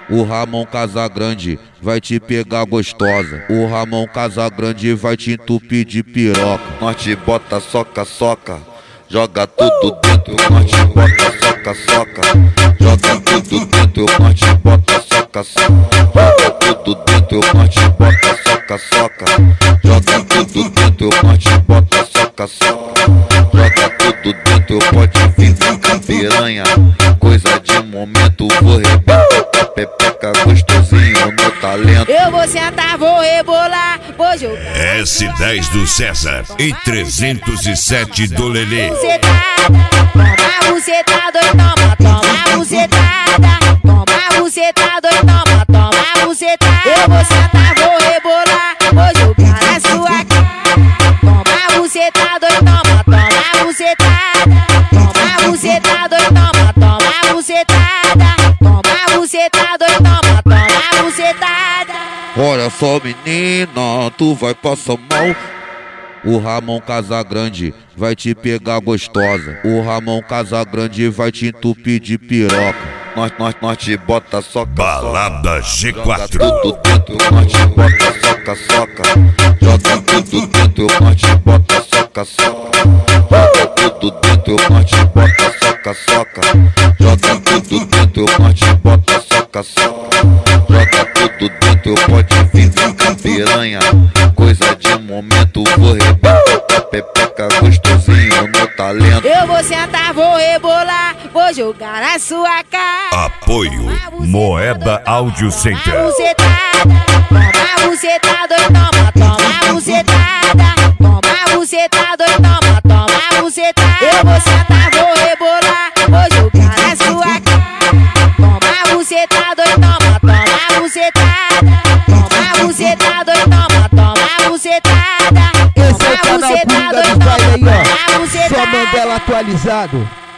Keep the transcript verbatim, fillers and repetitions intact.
O Ramon Casagrande vai te pegar gostosa. O Ramon Casagrande vai te entupir de piroca. Nós te bota soca, soca, joga tudo dentro. Nós te bota soca, soca, joga tudo dentro. Nós te bota soca, soca, joga tudo dentro. Nós te bota soca, soca, joga tudo dentro. Nós te bota soca, soca, joga tudo dentro. Pode vir com piranha, coisa de momento. Vou rebentar pepeca gostosinho no talento. Eu vou sentar, vou rebolar, vou jogar S dez do César e trezentos e sete do Lelê. Toma bucetada, toma, toma bucetada. Toma bucetada, toma, toma bucetada. Eu vou sentar, vou rebolar, vou jogar na sua cara. Toma bucetada, toma, toma bucetada. Toma bucetada, toma, toma bucetada. Toma bucetada, toma, toma bucetada. Olha só, menina, tu vai passar mal. O Ramon Casagrande vai te pegar gostosa. O Ramon Casagrande vai te entupir de piroca. Nós, nós, nós te bota soca, Balada G quatro. joga tudo dentro. Nós te bota soca, soca, joga tudo dentro. Nós te bota soca, soca, joga tudo dentro. Nós te bota soca, soca, joga tudo dentro. Nós te bota soca, soca, joga tudo dentro. Pode vir com piranha, coisa de momento. Vou rebentar pepeca gostosinho no talento. Eu vou sentar, vou rebolar, vou jogar na sua cara. Apoio Moeda Audio Center. Toma bucetada, toma bucetada, toma, toma bucetada. Toma bucetada, toma, toma bucetada. Eu vou sentar, vou rebolar, vou jogar na sua cara. Toma bucetada, toma, toma bucetada. Toma bucetada, toma, toma bucetada. Esse é o canal Coringa dos Baile aí, ó. Só Mandela atualizado.